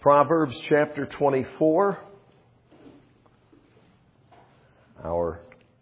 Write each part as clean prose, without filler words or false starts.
Proverbs chapter 24. Our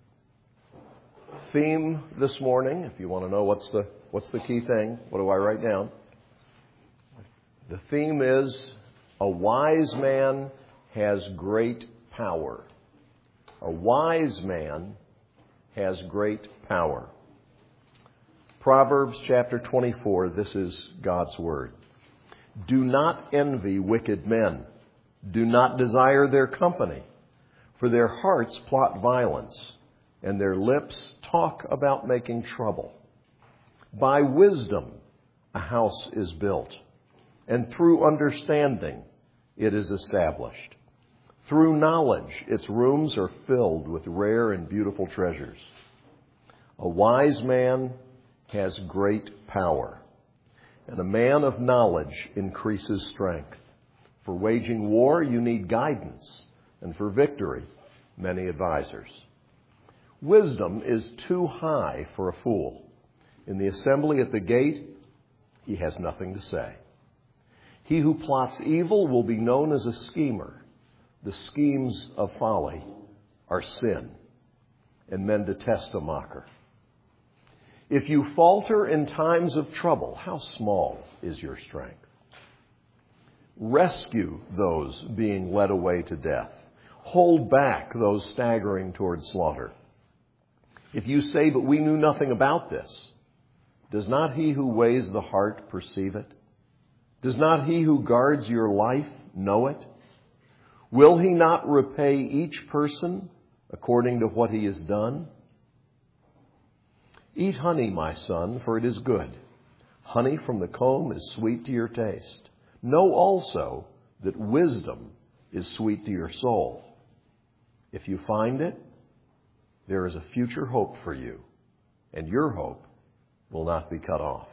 theme this morning, if you want to know what's the key thing, what do I write down? The theme is, a wise man has great power. A wise man has great power. Proverbs chapter 24, this is God's word. Do not envy wicked men. Do not desire their company, for their hearts plot violence, and their lips talk about making trouble. By wisdom a house is built, and through understanding it is established. Through knowledge its rooms are filled with rare and beautiful treasures. A wise man has great power, and a man of knowledge increases strength. For waging war, you need guidance, and for victory, many advisers. Wisdom is too high for a fool. In the assembly at the gate, he has nothing to say. He who plots evil will be known as a schemer. The schemes of folly are sin, and men detest a mocker. If you falter in times of trouble, how small is your strength? Rescue those being led away to death. Hold back those staggering toward slaughter. If you say, but we knew nothing about this, does not he who weighs the heart perceive it? Does not he who guards your life know it? Will he not repay each person according to what he has done? Eat honey, my son, for it is good. Honey from the comb is sweet to your taste. Know also that wisdom is sweet to your soul. If you find it, there is a future hope for you, and your hope will not be cut off.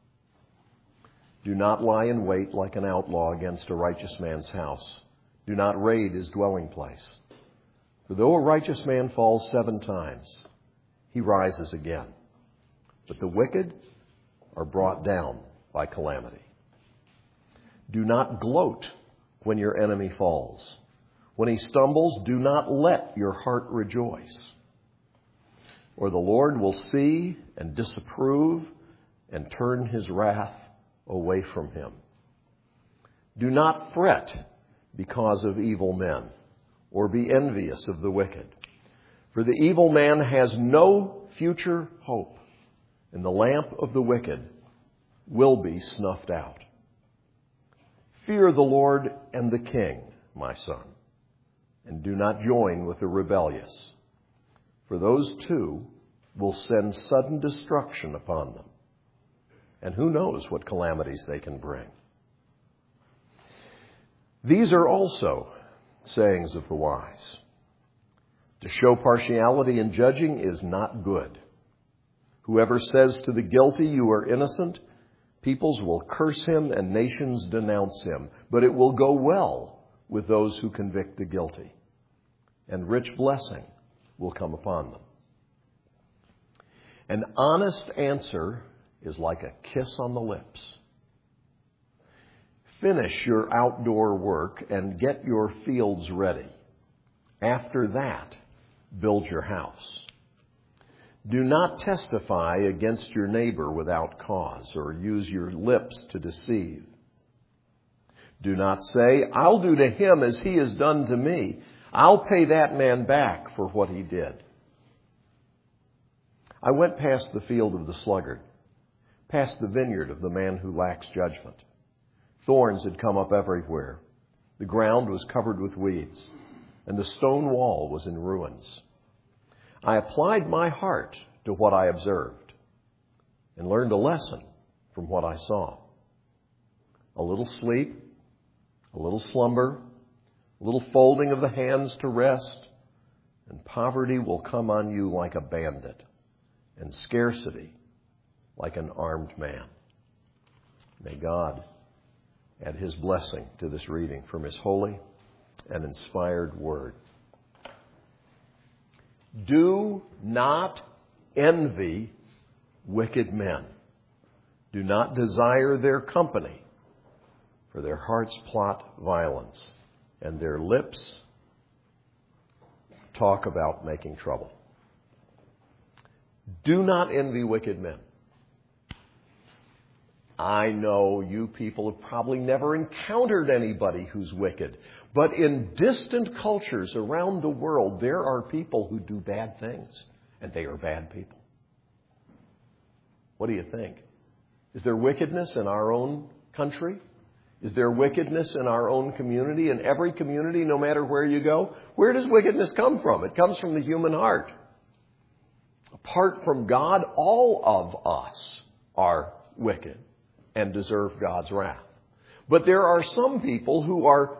Do not lie in wait like an outlaw against a righteous man's house. Do not raid his dwelling place. For though a righteous man falls 7 times, he rises again. But the wicked are brought down by calamity. Do not gloat when your enemy falls. When he stumbles, do not let your heart rejoice. Or the Lord will see and disapprove and turn his wrath away from him. Do not fret because of evil men, or be envious of the wicked. For the evil man has no future hope, and the lamp of the wicked will be snuffed out. Fear the Lord and the King, my son, and do not join with the rebellious, for those two will send sudden destruction upon them, and who knows what calamities they can bring. These are also sayings of the wise. To show partiality in judging is not good. Whoever says to the guilty, you are innocent, peoples will curse him and nations denounce him. But it will go well with those who convict the guilty, and rich blessing will come upon them. An honest answer is like a kiss on the lips. Finish your outdoor work and get your fields ready. After that, build your house. Do not testify against your neighbor without cause, or use your lips to deceive. Do not say, I'll do to him as he has done to me. I'll pay that man back for what he did. I went past the field of the sluggard, past the vineyard of the man who lacks judgment. Thorns had come up everywhere. The ground was covered with weeds, and the stone wall was in ruins. I applied my heart to what I observed and learned a lesson from what I saw. A little sleep, a little slumber, a little folding of the hands to rest, and poverty will come on you like a bandit, and scarcity like an armed man. May God add his blessing to this reading from his holy and inspired word. Do not envy wicked men. Do not desire their company, For their hearts plot violence, and their lips talk about making trouble. Do not envy wicked men. I know you people have probably never encountered anybody who's wicked. But in distant cultures around the world, there are people who do bad things. And they are bad people. What do you think? Is there wickedness in our own country? Is there wickedness in our own community? In every community, no matter where you go? Where does wickedness come from? It comes from the human heart. Apart from God, all of us are wicked and deserve God's wrath. But there are some people who are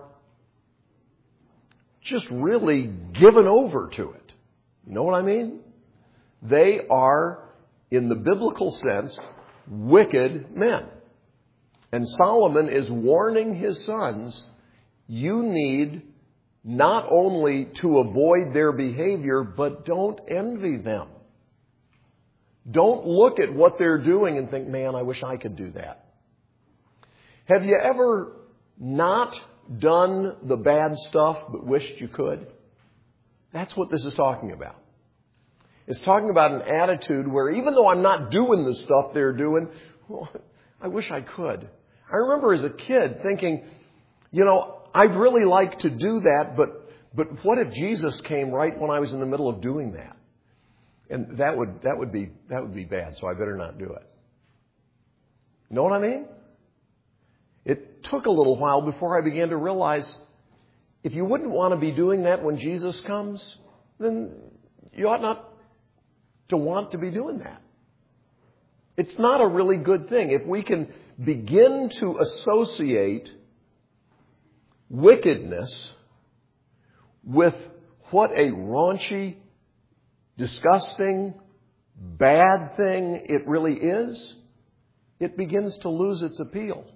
just really given over to it. You know what I mean? They are, in the biblical sense, wicked men. And Solomon is warning his sons, you need not only to avoid their behavior, but don't envy them. Don't look at what they're doing and think, man, I wish I could do that. Have you ever not done the bad stuff but wished you could? That's what this is talking about. It's talking about an attitude where even though I'm not doing the stuff they're doing, well, I wish I could. I remember as a kid thinking, I'd really like to do that, but what if Jesus came right when I was in the middle of doing that? And that would be bad, so I better not do it. You know what I mean? It took a little while before I began to realize if you wouldn't want to be doing that when Jesus comes, then you ought not to want to be doing that. It's not a really good thing. If we can begin to associate wickedness with what a raunchy, disgusting, bad thing it really is, it begins to lose its appeal.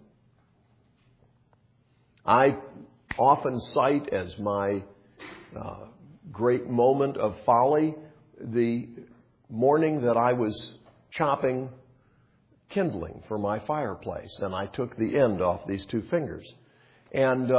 I often cite as my great moment of folly the morning that I was chopping kindling for my fireplace, and I took the end off these two fingers. And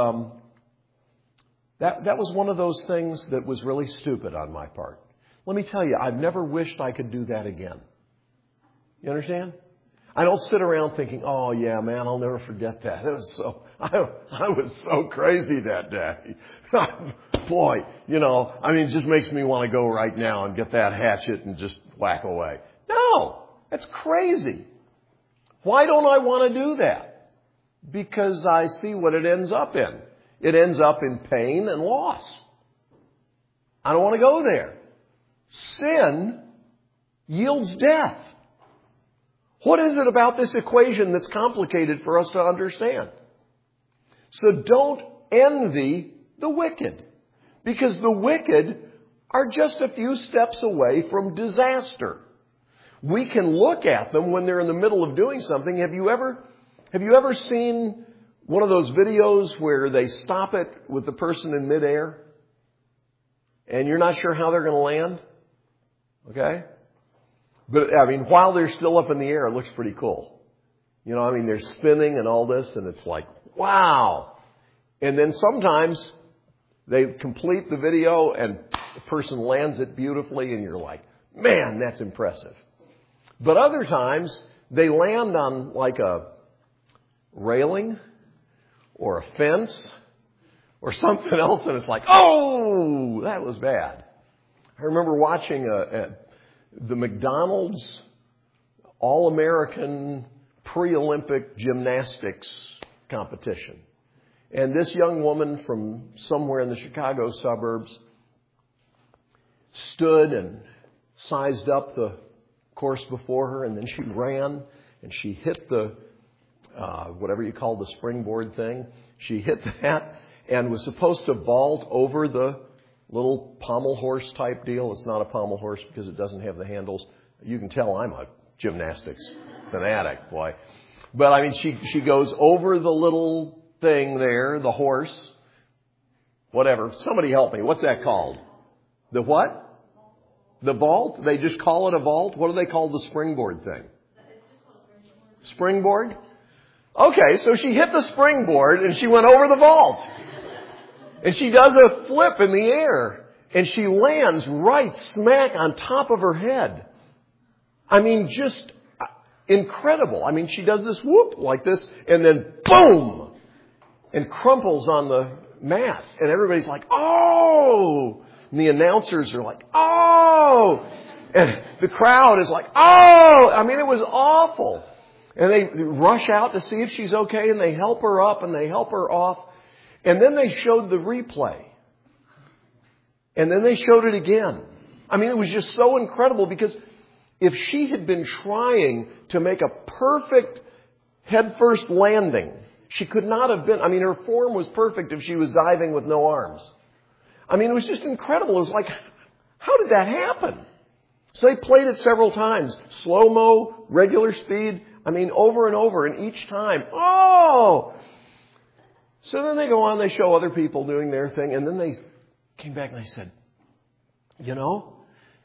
that was one of those things that was really stupid on my part. Let me tell you, I've never wished I could do that again. You understand? I don't sit around thinking, oh yeah, man, I'll never forget that. I was so crazy that day. Boy, it just makes me want to go right now and get that hatchet and just whack away. No, that's crazy. Why don't I want to do that? Because I see what it ends up in. It ends up in pain and loss. I don't want to go there. Sin yields death. What is it about this equation that's complicated for us to understand? So don't envy the wicked, because the wicked are just a few steps away from disaster. We can look at them when they're in the middle of doing something. Have you ever seen one of those videos where they stop it with the person in midair and you're not sure how they're going to land? Okay? But, while they're still up in the air, it looks pretty cool. They're spinning and all this, and it's like, wow. And then sometimes they complete the video and the person lands it beautifully, and you're like, man, that's impressive. But other times, they land on like a railing or a fence or something else, and it's like, oh, that was bad. I remember watching the McDonald's All-American Pre-Olympic Gymnastics competition. And this young woman from somewhere in the Chicago suburbs stood and sized up the course before her, and then she ran and she hit the, whatever you call the springboard thing. She hit that and was supposed to vault over the little pommel horse type deal. It's not a pommel horse because it doesn't have the handles. You can tell I'm a gymnastics fanatic, boy. But she goes over the little thing there, the horse, whatever. Somebody help me. What's that called? The what? The vault? They just call it a vault? What do they call the springboard thing? Springboard? Okay, so she hit the springboard and she went over the vault. And she does a flip in the air. And she lands right smack on top of her head. I mean, just incredible. I mean, she does this whoop like this and then boom! And crumples on the mat. And everybody's like, oh! And the announcers are like, oh! And the crowd is like, oh! I mean, it was awful. And they rush out to see if she's okay, and they help her up and they help her off. And then they showed the replay. And then they showed it again. I mean, it was just so incredible because if she had been trying to make a perfect headfirst landing, she could not have been, I mean, her form was perfect if she was diving with no arms. I mean, it was just incredible. It was like, how did that happen? So they played it several times. Slow-mo, regular speed. I mean, over and over. And each time, oh! So then they go on, they show other people doing their thing. And then they came back and they said, you know,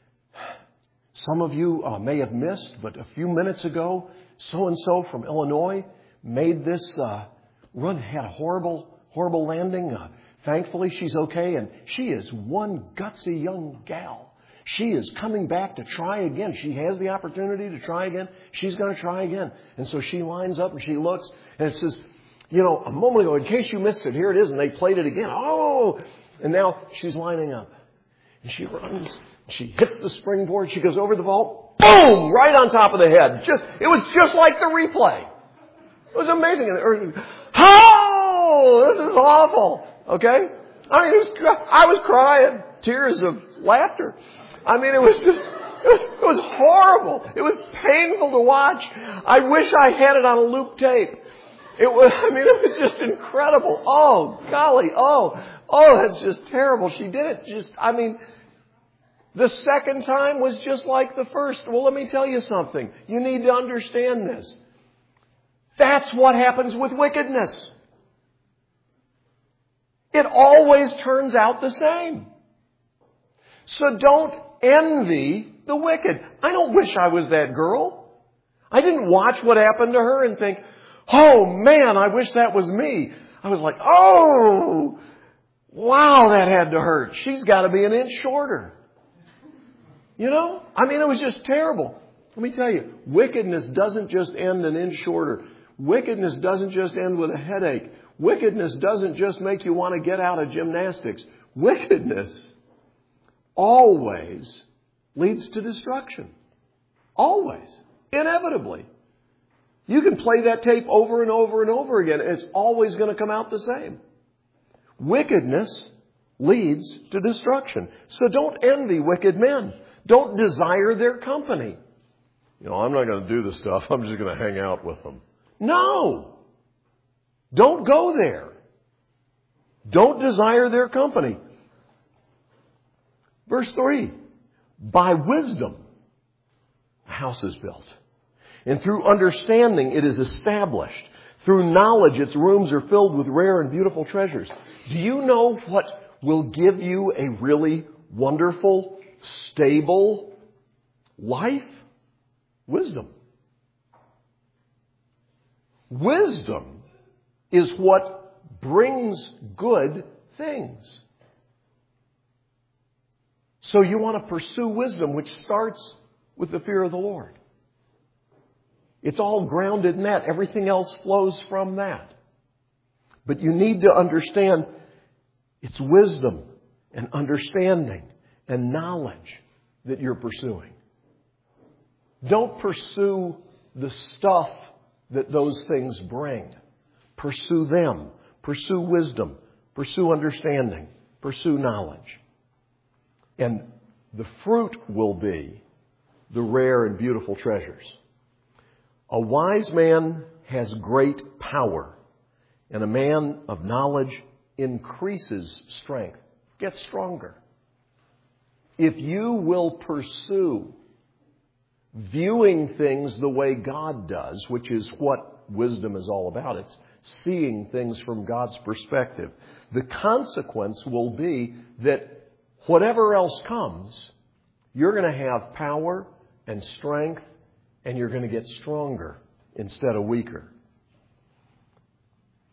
some of you may have missed, but a few minutes ago, so-and-so from Illinois made this run, had a horrible landing. Thankfully, she's okay. And she is one gutsy young gal. She is coming back to try again. She has the opportunity to try again. She's going to try again. And so she lines up and she looks and it says, you know, a moment ago, in case you missed it, here it is. And they played it again. Oh! And now she's lining up. And she runs. She hits the springboard. She goes over the vault. Boom! Right on top of the head. It was just like the replay. It was amazing. Oh! This is awful. Okay? I mean, I was crying. Tears of laughter. I mean, it was horrible. It was painful to watch. I wish I had it on a loop tape. It was just incredible. Oh, golly. Oh, that's just terrible. She did it the second time was just like the first. Well, let me tell you something. You need to understand this. That's what happens with wickedness. It always turns out the same. So don't envy the wicked. I don't wish I was that girl. I didn't watch what happened to her and think, oh man, I wish that was me. I was like, oh, wow, that had to hurt. She's got to be an inch shorter. You know? I mean, it was just terrible. Let me tell you, wickedness doesn't just end an inch shorter. Wickedness doesn't just end with a headache. Wickedness doesn't just make you want to get out of gymnastics. Wickedness always leads to destruction. Always. Inevitably. You can play that tape over and over and over again. It's always going to come out the same. Wickedness leads to destruction. So don't envy wicked men. Don't desire their company. You know, I'm not going to do this stuff. I'm just going to hang out with them. No. Don't go there. Don't desire their company. Verse 3. By wisdom, a house is built. And through understanding, it is established. Through knowledge, its rooms are filled with rare and beautiful treasures. Do you know what will give you a really wonderful, stable life? Wisdom. Wisdom is what brings good things. So you want to pursue wisdom, which starts with the fear of the Lord. It's all grounded in that. Everything else flows from that. But you need to understand it's wisdom and understanding and knowledge that you're pursuing. Don't pursue the stuff that those things bring. Pursue them. Pursue wisdom. Pursue understanding. Pursue knowledge. And the fruit will be the rare and beautiful treasures. A wise man has great power, and a man of knowledge increases strength, gets stronger. If you will pursue viewing things the way God does, which is what wisdom is all about, it's seeing things from God's perspective, the consequence will be that whatever else comes, you're going to have power and strength, and you're going to get stronger instead of weaker.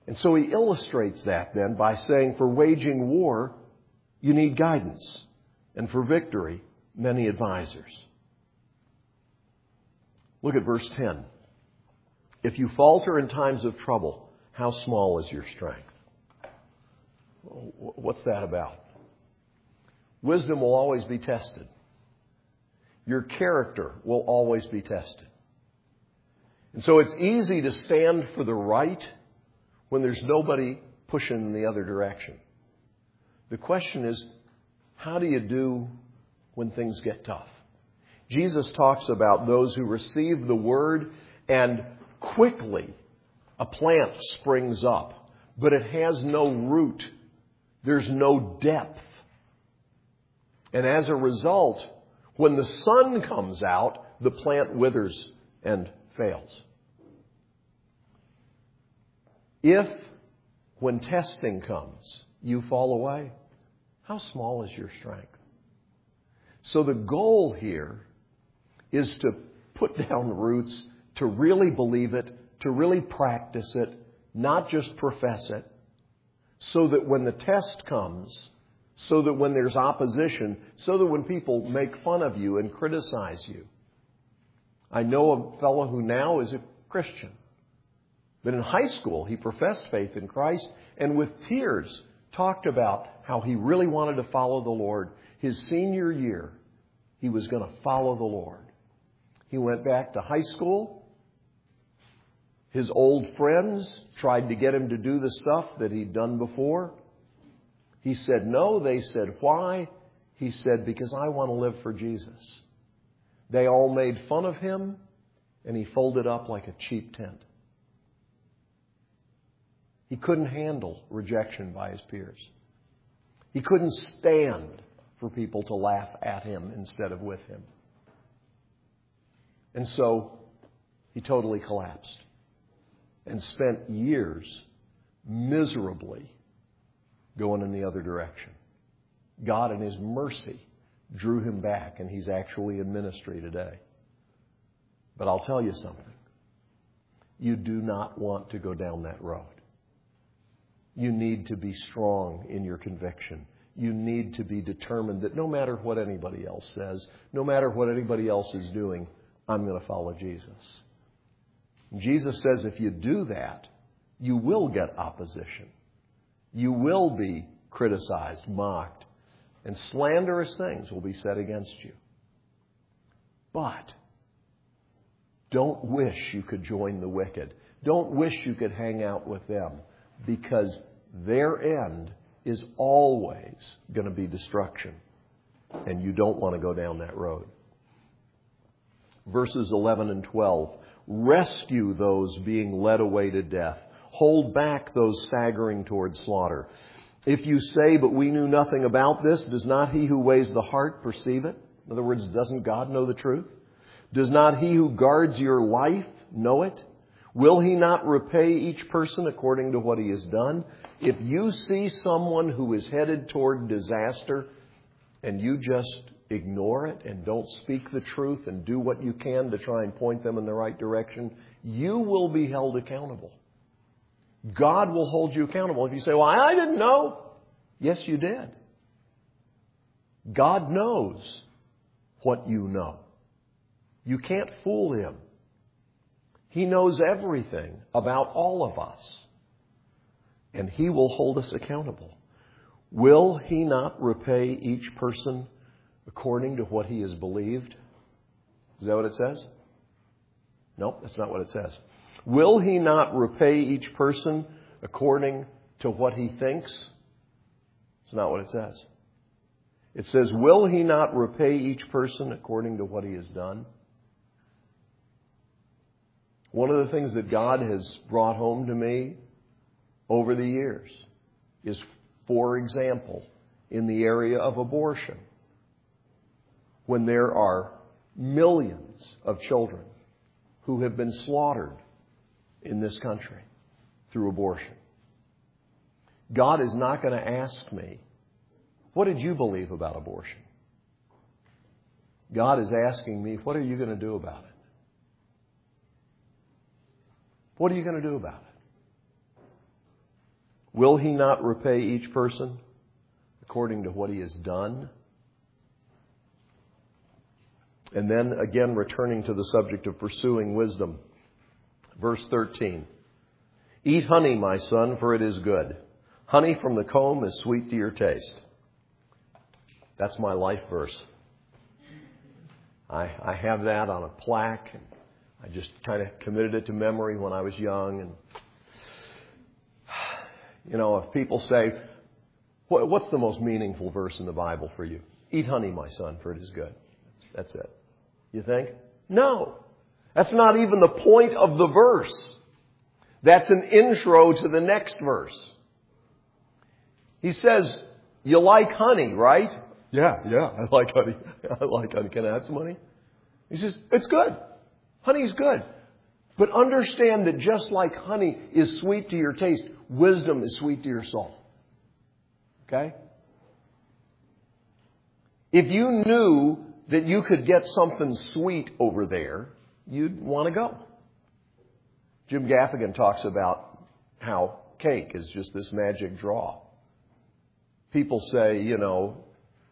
And so he illustrates that then by saying, for waging war, you need guidance. And for victory, many advisors. Look at verse 10. If you falter in times of trouble, how small is your strength? What's that about? Wisdom will always be tested. Your character will always be tested. And so it's easy to stand for the right when there's nobody pushing in the other direction. The question is, how do you do when things get tough? Jesus talks about those who receive the word and quickly a plant springs up, but it has no root. There's no depth. And as a result, when the sun comes out, the plant withers and fails. If, when testing comes, you fall away, how small is your strength? So the goal here is to put down roots, to really believe it, to really practice it, not just profess it, so that when the test comes, so that when there's opposition, so that when people make fun of you and criticize you. I know a fellow who now is a Christian. But in high school, he professed faith in Christ and with tears talked about how he really wanted to follow the Lord. His senior year, he was going to follow the Lord. He went back to high school. His old friends tried to get him to do the stuff that he'd done before. He said no. They said, why? He said, because I want to live for Jesus. They all made fun of him, and he folded up like a cheap tent. He couldn't handle rejection by his peers. He couldn't stand for people to laugh at him instead of with him. And so he totally collapsed and spent years miserably going in the other direction. God in His mercy drew him back, and he's actually in ministry today. But I'll tell you something. You do not want to go down that road. You need to be strong in your conviction. You need to be determined that no matter what anybody else says, no matter what anybody else is doing, I'm going to follow Jesus. Jesus says if you do that, you will get opposition. You will be criticized, mocked, and slanderous things will be said against you. But don't wish you could join the wicked. Don't wish you could hang out with them, because their end is always going to be destruction. And you don't want to go down that road. Verses 11 and 12. Rescue those being led away to death. Hold back those staggering toward slaughter. If you say, but we knew nothing about this, does not He who weighs the heart perceive it? In other words, doesn't God know the truth? Does not He who guards your life know it? Will He not repay each person according to what he has done? If you see someone who is headed toward disaster and you just ignore it and don't speak the truth and do what you can to try and point them in the right direction, you will be held accountable. God will hold you accountable. If you say, well, I didn't know. Yes, you did. God knows what you know. You can't fool Him. He knows everything about all of us. And He will hold us accountable. Will He not repay each person according to what he has believed? Is that what it says? Nope, that's not what it says. Will He not repay each person according to what he thinks? It's not what it says. It says, will He not repay each person according to what he has done? One of the things that God has brought home to me over the years is, for example, in the area of abortion, when there are millions of children who have been slaughtered in this country through abortion. God is not going to ask me, what did you believe about abortion? God is asking me, what are you going to do about it? What are you going to do about it? Will He not repay each person according to what he has done? And then again, returning to the subject of pursuing wisdom. Verse 13. Eat honey, my son, for it is good. Honey from the comb is sweet to your taste. That's my life verse. I have that on a plaque. And I just kind of committed it to memory when I was young. And, you know, if people say, what's the most meaningful verse in the Bible for you? Eat honey, my son, for it is good. That's it. You think? No. That's not even the point of the verse. That's an intro to the next verse. He says, you like honey, right? Yeah, I like honey. I like honey. Can I have some honey? He says, it's good. Honey's good. But understand that just like honey is sweet to your taste, wisdom is sweet to your soul. Okay? If you knew that you could get something sweet over there, you'd want to go. Jim Gaffigan talks about how cake is just this magic draw. People say, you know,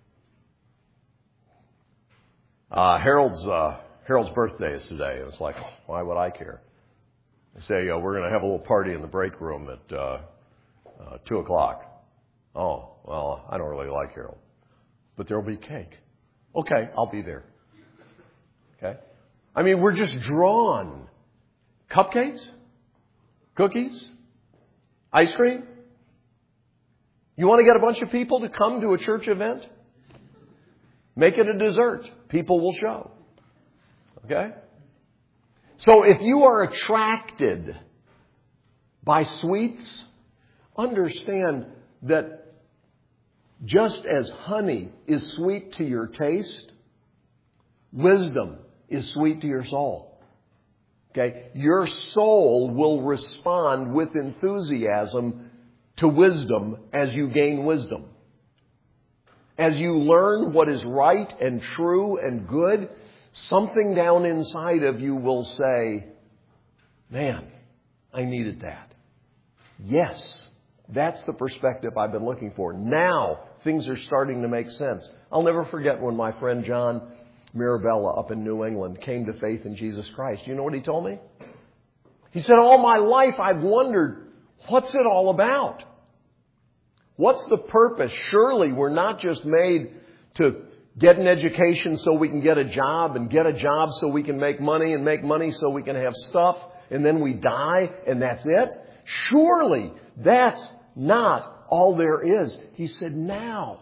Harold's birthday is today. And it's like, why would I care? They say, we're going to have a little party in the break room at 2 o'clock. Oh, well, I don't really like Harold. But there'll be cake. Okay, I'll be there. Okay? I mean, we're just drawn. Cupcakes? Cookies? Ice cream? You want to get a bunch of people to come to a church event? Make it a dessert. People will show. Okay? So if you are attracted by sweets, understand that just as honey is sweet to your taste, wisdom is sweet to your soul. Okay? Your soul will respond with enthusiasm to wisdom as you gain wisdom. As you learn what is right and true and good, something down inside of you will say, man, I needed that. Yes, that's the perspective I've been looking for. Now, things are starting to make sense. I'll never forget when my friend John Mirabella up in New England came to faith in Jesus Christ. You know what he told me? He said, all my life I've wondered, what's it all about? What's the purpose? Surely we're not just made to get an education so we can get a job, and get a job so we can make money, and make money so we can have stuff, and then we die and that's it? Surely that's not all there is. He said, now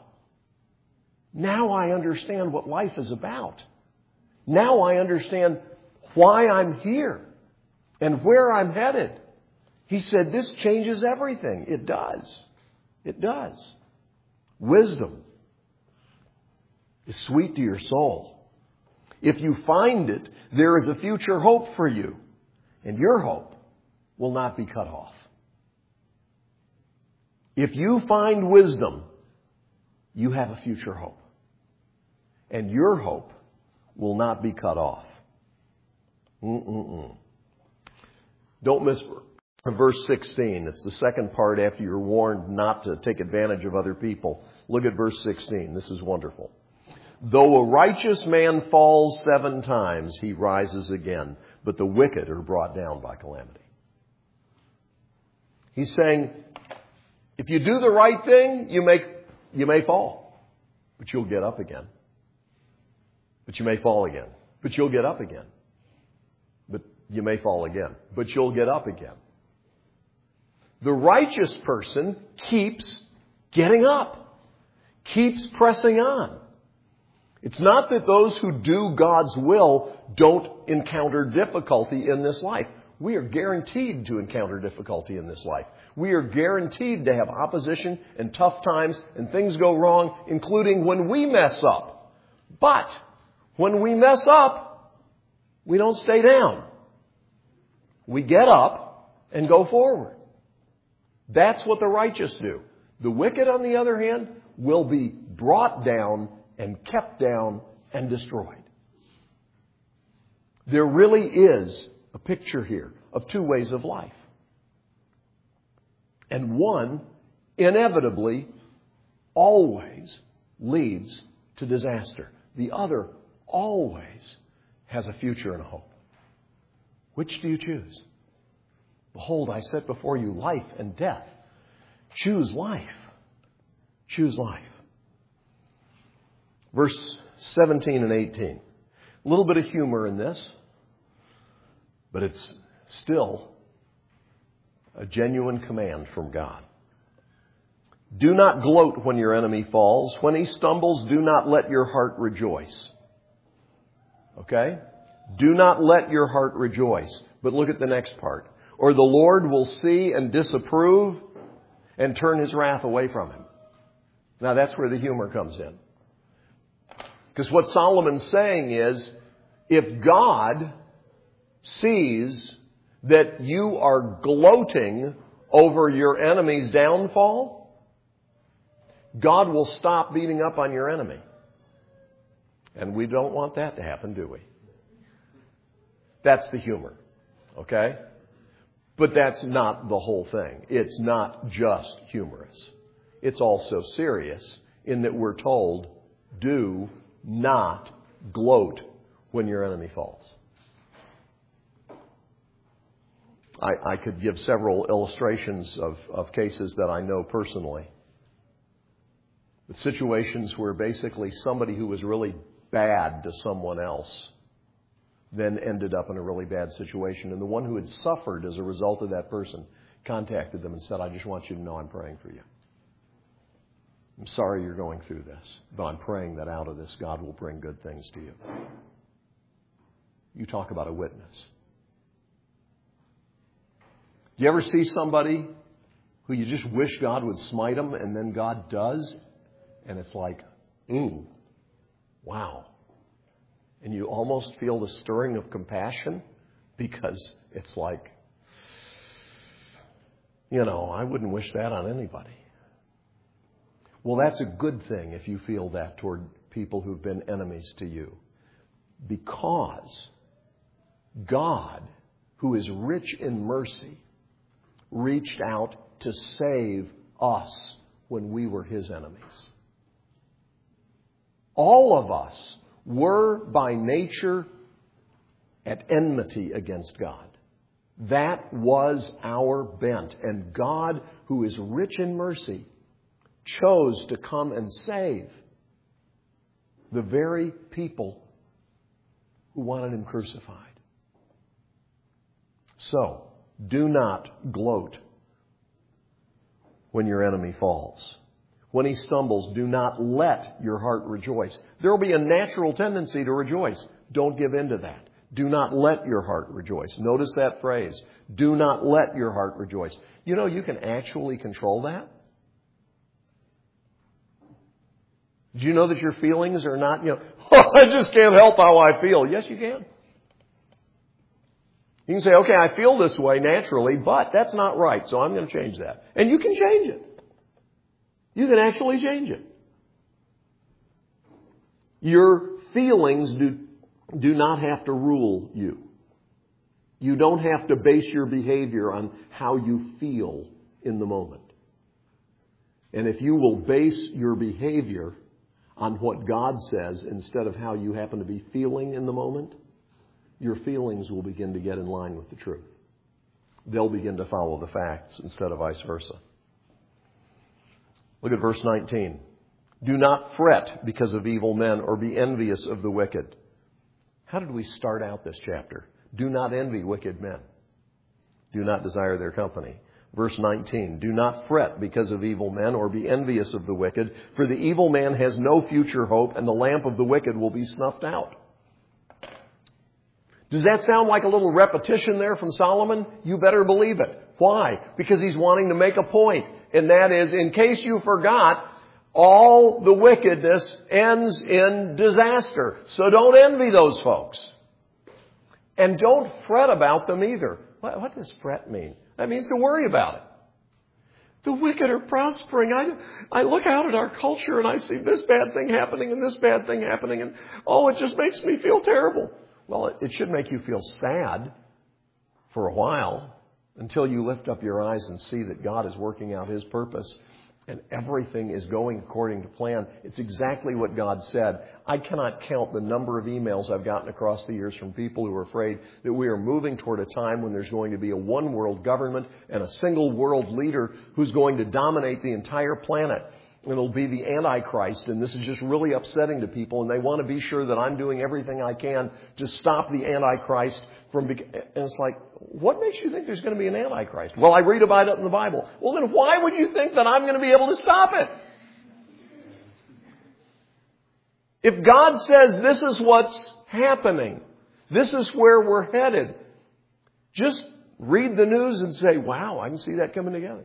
I understand what life is about. Now I understand why I'm here and where I'm headed. He said, this changes everything. It does. It does. Wisdom is sweet to your soul. If you find it, there is a future hope for you, and your hope will not be cut off. If you find wisdom, you have a future hope, and your hope will not be cut off. Don't miss verse 16. It's the second part after you're warned not to take advantage of other people. Look at verse 16. This is wonderful. Though a righteous man falls 7 times, he rises again, but the wicked are brought down by calamity. He's saying, if you do the right thing, you may fall, but you'll get up again. But you may fall again, but you'll get up again. But you may fall again, but you'll get up again. The righteous person keeps getting up, keeps pressing on. It's not that those who do God's will don't encounter difficulty in this life. We are guaranteed to encounter difficulty in this life. We are guaranteed to have opposition and tough times and things go wrong, including when we mess up. But when we mess up, we don't stay down. We get up and go forward. That's what the righteous do. The wicked, on the other hand, will be brought down and kept down and destroyed. There really is a picture here of 2 ways of life. And one inevitably always leads to disaster. The other always has a future and a hope. Which do you choose? Behold, I set before you life and death. Choose life. Choose life. Verse 17 and 18. A little bit of humor in this, but it's still a genuine command from God. Do not gloat when your enemy falls. When he stumbles, do not let your heart rejoice. Okay? Do not let your heart rejoice. But look at the next part. Or the Lord will see and disapprove and turn his wrath away from him. Now that's where the humor comes in. Because what Solomon's saying is, if God sees that you are gloating over your enemy's downfall, God will stop beating up on your enemy. And we don't want that to happen, do we? That's the humor. Okay? But that's not the whole thing. It's not just humorous. It's also serious in that we're told, do not gloat when your enemy falls. I could give several illustrations of cases that I know personally. With situations where basically somebody who was really bad to someone else then ended up in a really bad situation. And the one who had suffered as a result of that person contacted them and said, I just want you to know I'm praying for you. I'm sorry you're going through this, but I'm praying that out of this God will bring good things to you. You talk about a witness. Do you ever see somebody who you just wish God would smite them and then God does? And it's like, wow. And you almost feel the stirring of compassion because it's like, I wouldn't wish that on anybody. Well, that's a good thing if you feel that toward people who've been enemies to you. Because God, who is rich in mercy, reached out to save us when we were his enemies. All of us were by nature at enmity against God. That was our bent. And God, who is rich in mercy, chose to come and save the very people who wanted him crucified. So, do not gloat when your enemy falls. When he stumbles, do not let your heart rejoice. There will be a natural tendency to rejoice. Don't give in to that. Do not let your heart rejoice. Notice that phrase. Do not let your heart rejoice. You can actually control that. Do you know that your feelings are not, I just can't help how I feel. Yes, you can. You can say, okay, I feel this way naturally, but that's not right, so I'm going to change that. And you can change it. You can actually change it. Your feelings do not have to rule you. You don't have to base your behavior on how you feel in the moment. And if you will base your behavior on what God says instead of how you happen to be feeling in the moment, your feelings will begin to get in line with the truth. They'll begin to follow the facts instead of vice versa. Look at verse 19. Do not fret because of evil men or be envious of the wicked. How did we start out this chapter? Do not envy wicked men. Do not desire their company. Verse 19. Do not fret because of evil men or be envious of the wicked, for the evil man has no future hope and the lamp of the wicked will be snuffed out. Does that sound like a little repetition there from Solomon? You better believe it. Why? Because he's wanting to make a point. And that is, in case you forgot, all the wickedness ends in disaster. So don't envy those folks. And don't fret about them either. What does fret mean? That means to worry about it. The wicked are prospering. I look out at our culture and I see this bad thing happening and this bad thing happening. And it just makes me feel terrible. Well, it should make you feel sad for a while. until you lift up your eyes and see that God is working out His purpose and everything is going according to plan. It's exactly what God said. I cannot count the number of emails I've gotten across the years from people who are afraid that we are moving toward a time when there's going to be a one world government and a single world leader who's going to dominate the entire planet. And it'll be the Antichrist, and this is just really upsetting to people, and they want to be sure that I'm doing everything I can to stop the Antichrist from... And it's like, what makes you think there's going to be an Antichrist? Well, I read about it in the Bible. Well, then why would you think that I'm going to be able to stop it? If God says this is what's happening, this is where we're headed, just read the news and say, wow, I can see that coming together.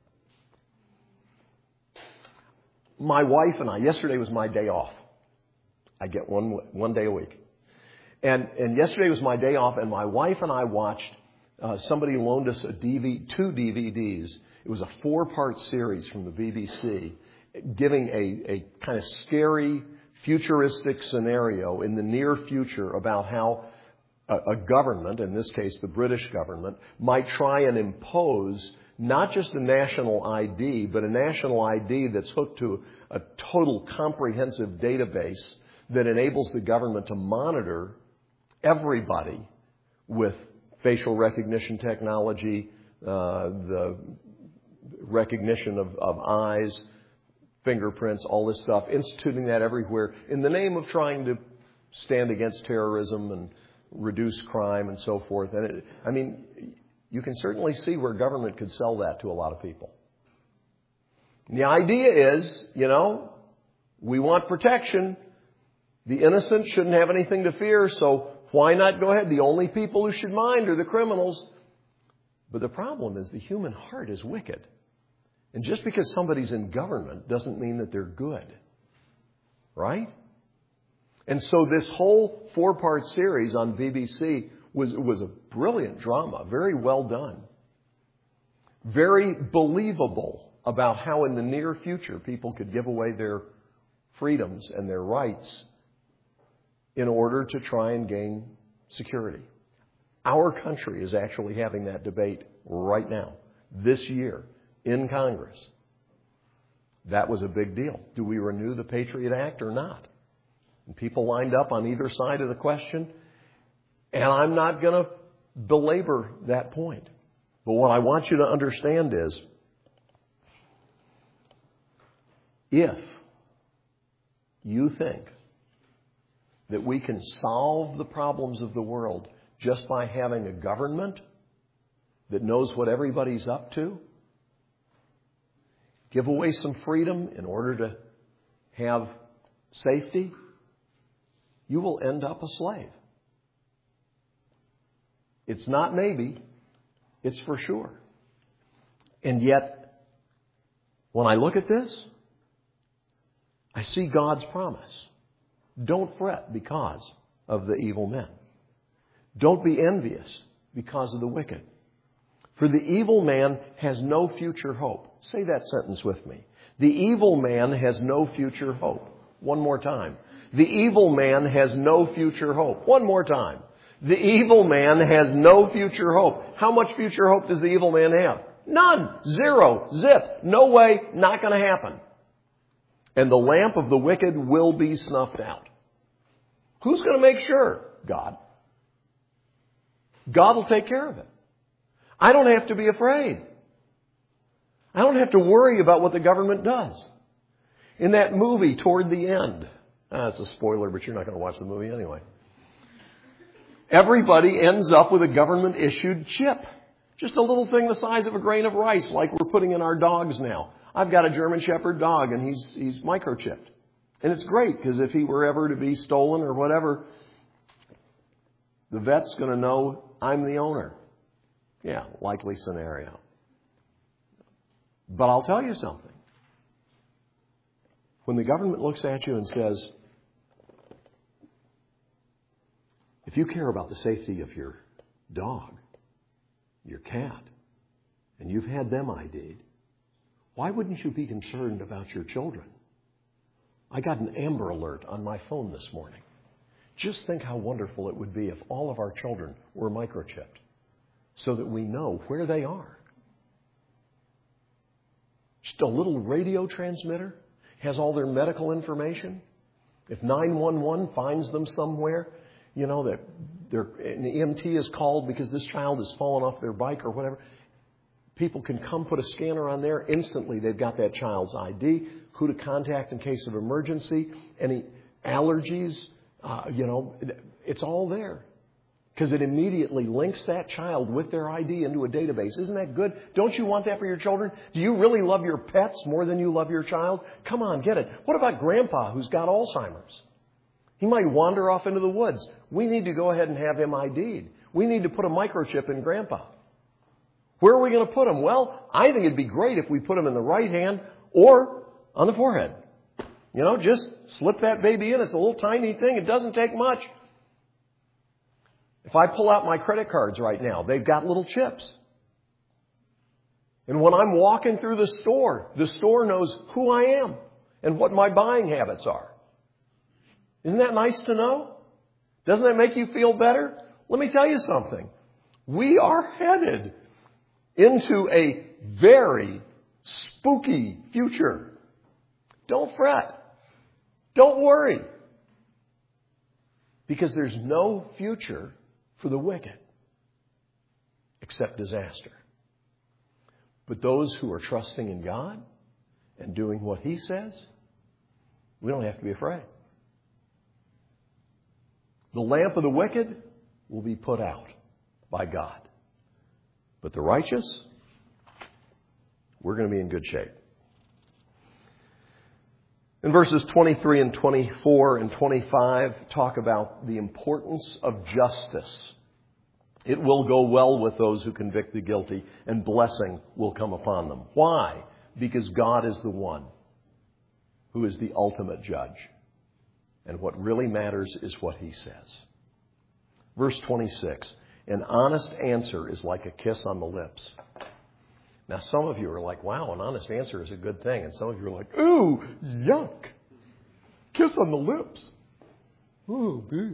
My wife and I, yesterday was my day off. I get one day a week. And yesterday was my day off, and my wife and I watched, somebody loaned us two DVDs. It was a 4-part series from the BBC, giving a kind of scary, futuristic scenario in the near future about how a government, in this case the British government, might try and impose not just a national ID, but a national ID that's hooked to a total comprehensive database that enables the government to monitor everybody with facial recognition technology, the recognition of eyes, fingerprints, all this stuff, instituting that everywhere in the name of trying to stand against terrorism and reduce crime and so forth. And you can certainly see where government could sell that to a lot of people. And the idea is, we want protection. The innocent shouldn't have anything to fear, so why not go ahead? The only people who should mind are the criminals. But the problem is the human heart is wicked. And just because somebody's in government doesn't mean that they're good. Right? And so this whole 4-part series on BBC was a brilliant drama, very well done, very believable about how in the near future people could give away their freedoms and their rights in order to try and gain security. Our country is actually having that debate right now, this year, in Congress. That was a big deal. Do we renew the Patriot Act or not? And people lined up on either side of the question. And I'm not going to belabor that point. But what I want you to understand is, if you think that we can solve the problems of the world just by having a government that knows what everybody's up to, give away some freedom in order to have safety, you will end up a slave. It's not maybe, it's for sure. And yet, when I look at this, I see God's promise. Don't fret because of the evil men. Don't be envious because of the wicked. For the evil man has no future hope. Say that sentence with me. The evil man has no future hope. One more time. The evil man has no future hope. One more time. The evil man has no future hope. How much future hope does the evil man have? None. Zero. Zip. No way. Not going to happen. And the lamp of the wicked will be snuffed out. Who's going to make sure? God. God will take care of it. I don't have to be afraid. I don't have to worry about what the government does. In that movie, Toward the End, it's a spoiler, but you're not going to watch the movie anyway. Everybody ends up with a government-issued chip. Just a little thing the size of a grain of rice, like we're putting in our dogs now. I've got a German Shepherd dog, and he's microchipped. And it's great, because if he were ever to be stolen or whatever, the vet's going to know I'm the owner. Yeah, likely scenario. But I'll tell you something. When the government looks at you and says, if you care about the safety of your dog, your cat, and you've had them ID'd, why wouldn't you be concerned about your children? I got an Amber Alert on my phone this morning. Just think how wonderful it would be if all of our children were microchipped. so that we know where they are. Just a little radio transmitter has all their medical information. If 911 finds them somewhere, that an EMT is called because this child has fallen off their bike or whatever, people can come put a scanner on there. Instantly, they've got that child's ID, who to contact in case of emergency, any allergies, it's all there. Because it immediately links that child with their ID into a database. Isn't that good? Don't you want that for your children? Do you really love your pets more than you love your child? Come on, get it. What about Grandpa who's got Alzheimer's? He might wander off into the woods. We need to go ahead and have him ID'd. We need to put a microchip in Grandpa. Where are we going to put him? Well, I think it'd be great if we put him in the right hand or on the forehead. Just slip that baby in. It's a little tiny thing. It doesn't take much. If I pull out my credit cards right now, they've got little chips. And when I'm walking through the store knows who I am and what my buying habits are. Isn't that nice to know? Doesn't that make you feel better? Let me tell you something. We are headed into a very spooky future. Don't fret. Don't worry. Because there's no future for the wicked except disaster. But those who are trusting in God and doing what He says, we don't have to be afraid. The lamp of the wicked will be put out by God. But the righteous, we're going to be in good shape. In verses 23 and 24 and 25 talk about the importance of justice. It will go well with those who convict the guilty, and blessing will come upon them. Why? Because God is the one who is the ultimate judge. And what really matters is what He says. Verse 26, an honest answer is like a kiss on the lips. Now, some of you are like, wow, an honest answer is a good thing. And some of you are like, ooh, yuck. Kiss on the lips. Ooh, boo.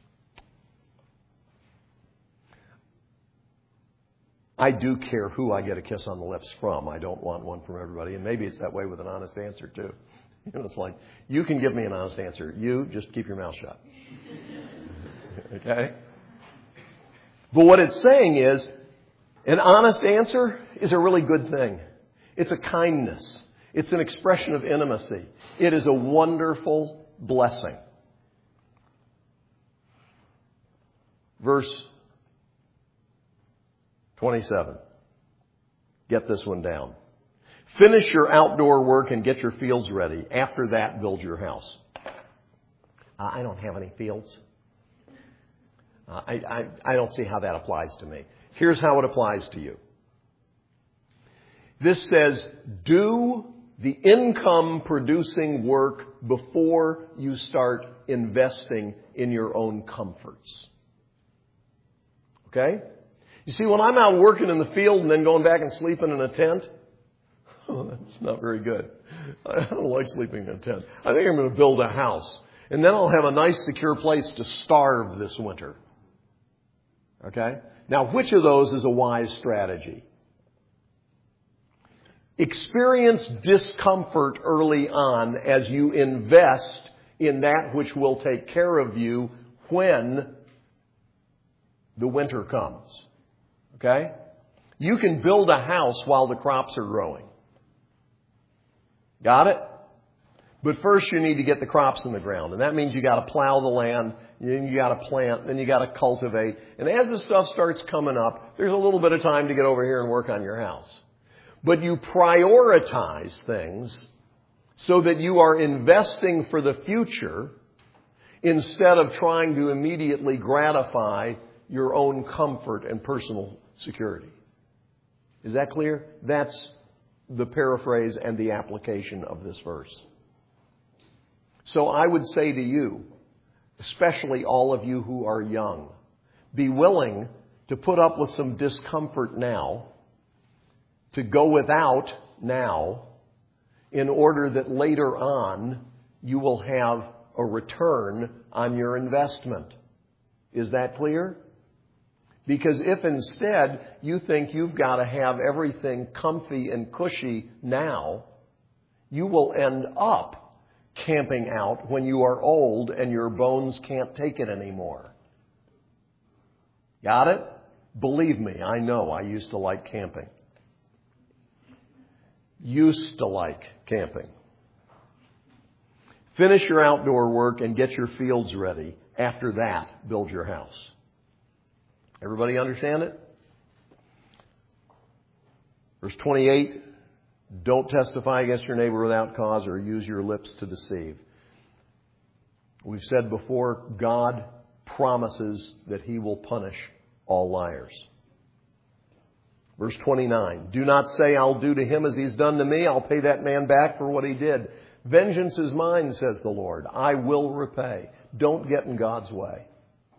I do care who I get a kiss on the lips from. I don't want one from everybody. And maybe it's that way with an honest answer, too. It's like, you can give me an honest answer. You just keep your mouth shut. Okay? But what it's saying is, an honest answer is a really good thing. It's a kindness. It's an expression of intimacy. It is a wonderful blessing. Verse 27. Get this one down. Finish your outdoor work and get your fields ready. After that, build your house. I don't have any fields. I don't see how that applies to me. Here's how it applies to you. This says, do the income-producing work before you start investing in your own comforts. Okay? You see, when I'm out working in the field and then going back and sleeping in a tent, that's not very good. I don't like sleeping in a tent. I think I'm going to build a house. And then I'll have a nice, secure place to starve this winter. Okay? Now, which of those is a wise strategy? Experience discomfort early on as you invest in that which will take care of you when the winter comes. Okay? You can build a house while the crops are growing. Got it? But first you need to get the crops in the ground. And that means you got to plow the land, then you got to plant, then you got to cultivate. And as the stuff starts coming up, there's a little bit of time to get over here and work on your house. But you prioritize things so that you are investing for the future instead of trying to immediately gratify your own comfort and personal security. Is that clear? That's the paraphrase and the application of this verse. So I would say to you, especially all of you who are young, be willing to put up with some discomfort now, to go without now, in order that later on you will have a return on your investment. Is that clear? Because if instead you think you've got to have everything comfy and cushy now, you will end up camping out when you are old and your bones can't take it anymore. Got it? Believe me, I know. I used to like camping. Used to like camping. Finish your outdoor work and get your fields ready. After that, build your house. Everybody understand it? Verse 28, don't testify against your neighbor without cause or use your lips to deceive. We've said before, God promises that He will punish all liars. Verse 29, do not say, I'll do to him as he's done to me. I'll pay that man back for what he did. Vengeance is mine, says the Lord. I will repay. Don't get in God's way.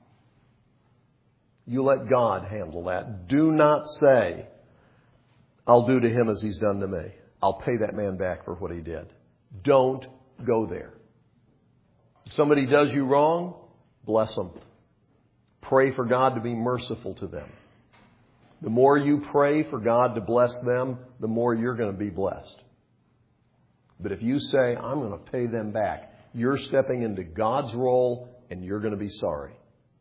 You let God handle that. Do not say, I'll do to him as he's done to me. I'll pay that man back for what he did. Don't go there. If somebody does you wrong, bless them. Pray for God to be merciful to them. The more you pray for God to bless them, the more you're going to be blessed. But if you say, I'm going to pay them back, you're stepping into God's role and you're going to be sorry.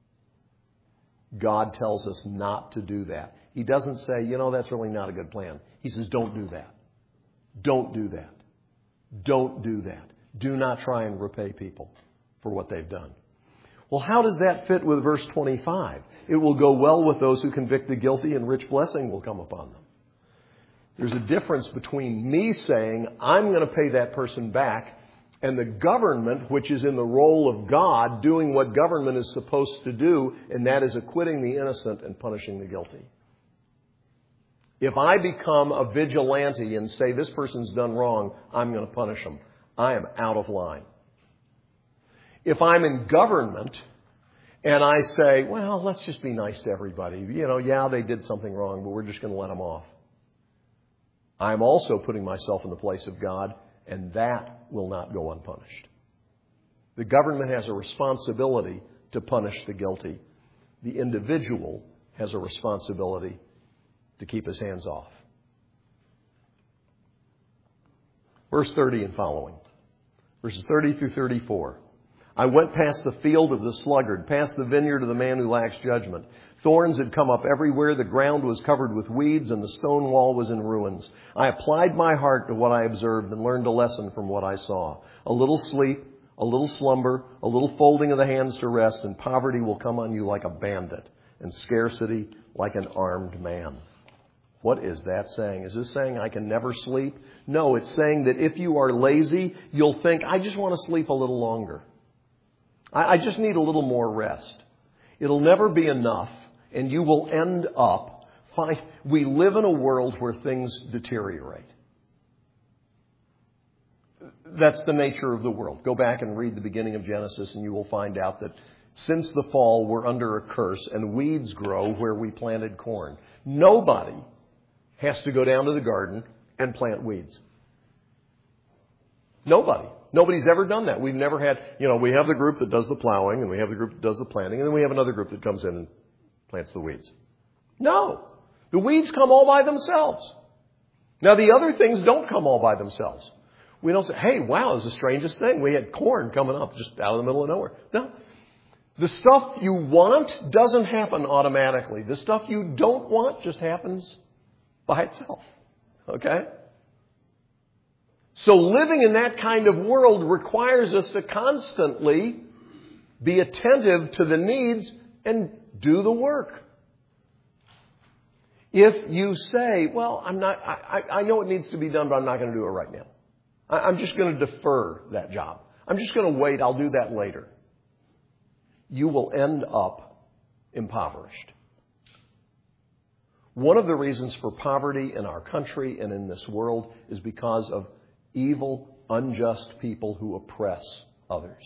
God tells us not to do that. He doesn't say, that's really not a good plan. He says, don't do that. Don't do that. Don't do that. Do not try and repay people for what they've done. Well, how does that fit with verse 25? It will go well with those who convict the guilty, and rich blessing will come upon them. There's a difference between me saying, I'm going to pay that person back, and the government, which is in the role of God, doing what government is supposed to do, and that is acquitting the innocent and punishing the guilty. If I become a vigilante and say, this person's done wrong, I'm going to punish them, I am out of line. If I'm in government and I say, well, let's just be nice to everybody. They did something wrong, but we're just going to let them off. I'm also putting myself in the place of God, and that will not go unpunished. The government has a responsibility to punish the guilty. The individual has a responsibility to keep his hands off. Verse 30 and following. Verses 30 through 34. I went past the field of the sluggard, past the vineyard of the man who lacks judgment. Thorns had come up everywhere. The ground was covered with weeds, and the stone wall was in ruins. I applied my heart to what I observed and learned a lesson from what I saw. A little sleep, a little slumber, a little folding of the hands to rest, and poverty will come on you like a bandit, and scarcity like an armed man. What is that saying? Is this saying I can never sleep? No, it's saying that if you are lazy, you'll think, I just want to sleep a little longer. I just need a little more rest. It'll never be enough, and you will end up we live in a world where things deteriorate. That's the nature of the world. Go back and read the beginning of Genesis, and you will find out that since the fall, we're under a curse, and weeds grow where we planted corn. Nobody has to go down to the garden and plant weeds. Nobody. Nobody's ever done that. We've never had, we have the group that does the plowing, and we have the group that does the planting, and then we have another group that comes in and plants the weeds. No. The weeds come all by themselves. Now, the other things don't come all by themselves. We don't say, hey, wow, it was the strangest thing. We had corn coming up just out of the middle of nowhere. No. The stuff you want doesn't happen automatically. The stuff you don't want just happens by itself. Okay? So living in that kind of world requires us to constantly be attentive to the needs and do the work. If you say, well, I know it needs to be done, but I'm not going to do it right now. I'm just going to defer that job. I'm just going to wait. I'll do that later. You will end up impoverished. One of the reasons for poverty in our country and in this world is because of evil, unjust people who oppress others.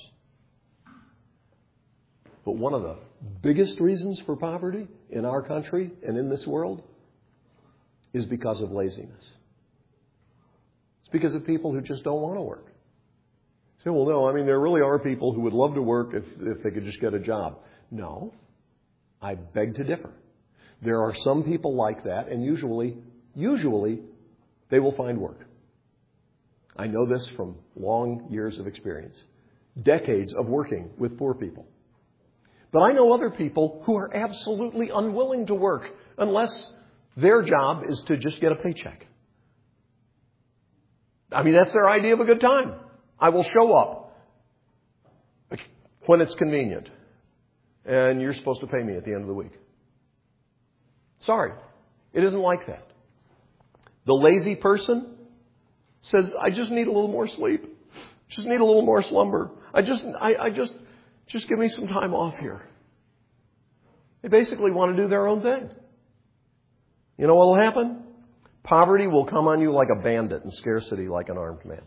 But one of the biggest reasons for poverty in our country and in this world is because of laziness. It's because of people who just don't want to work. You say, well, no, there really are people who would love to work if they could just get a job. No, I beg to differ. There are some people like that, and usually they will find work. I know this from long years of experience, decades of working with poor people. But I know other people who are absolutely unwilling to work unless their job is to just get a paycheck. I mean, that's their idea of a good time. I will show up when it's convenient, and you're supposed to pay me at the end of the week. Sorry, it isn't like that. The lazy person says, I just need a little more sleep. Just need a little more slumber. Just give me some time off here. They basically want to do their own thing. You know what will happen? Poverty will come on you like a bandit and scarcity like an armed man.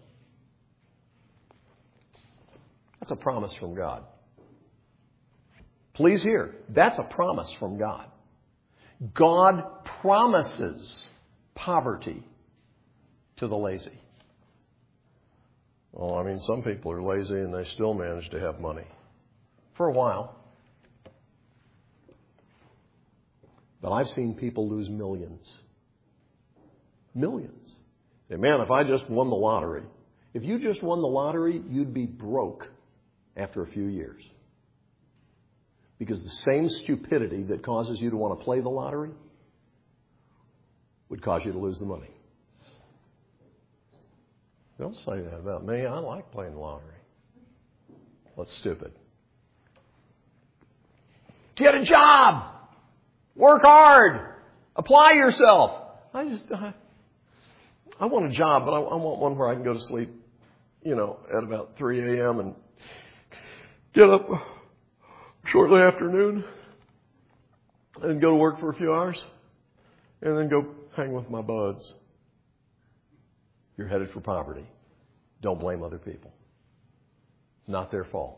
That's a promise from God. Please hear, that's a promise from God. God promises poverty to the lazy. Well, I mean, some people are lazy and they still manage to have money. For a while. But I've seen people lose millions. Millions. Say, man, if I just won the lottery. If you just won the lottery, you'd be broke after a few years. Because the same stupidity that causes you to want to play the lottery would cause you to lose the money. Don't say that about me. I like playing the lottery. That's stupid. Get a job. Work hard. Apply yourself. I want a job, but I want one where I can go to sleep, at about 3 a.m. and get up shortly after noon and go to work for a few hours and then go hang with my buds. You're headed for poverty. Don't blame other people. It's not their fault.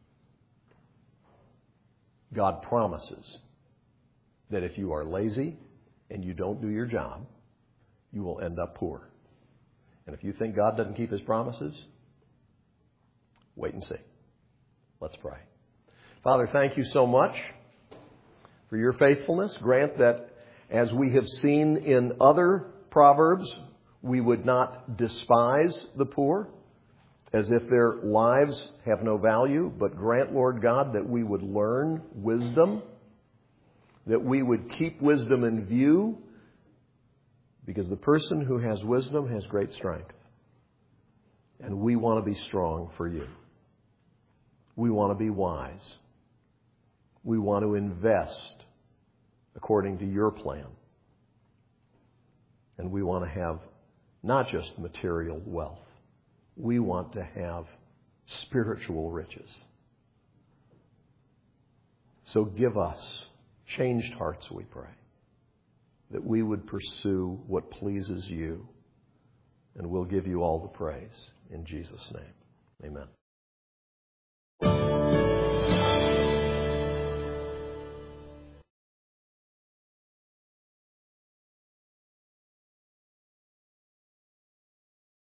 God promises that if you are lazy and you don't do your job, you will end up poor. And if you think God doesn't keep His promises, wait and see. Let's pray. Father, thank you so much for your faithfulness. Grant that as we have seen in other Proverbs, we would not despise the poor as if their lives have no value, but grant, Lord God, that we would learn wisdom, that we would keep wisdom in view, because the person who has wisdom has great strength. And we want to be strong for you. We want to be wise. We want to invest according to your plan. And we want to have not just material wealth. We want to have spiritual riches. So give us changed hearts, we pray, that we would pursue what pleases you, and we'll give you all the praise in Jesus' name. Amen.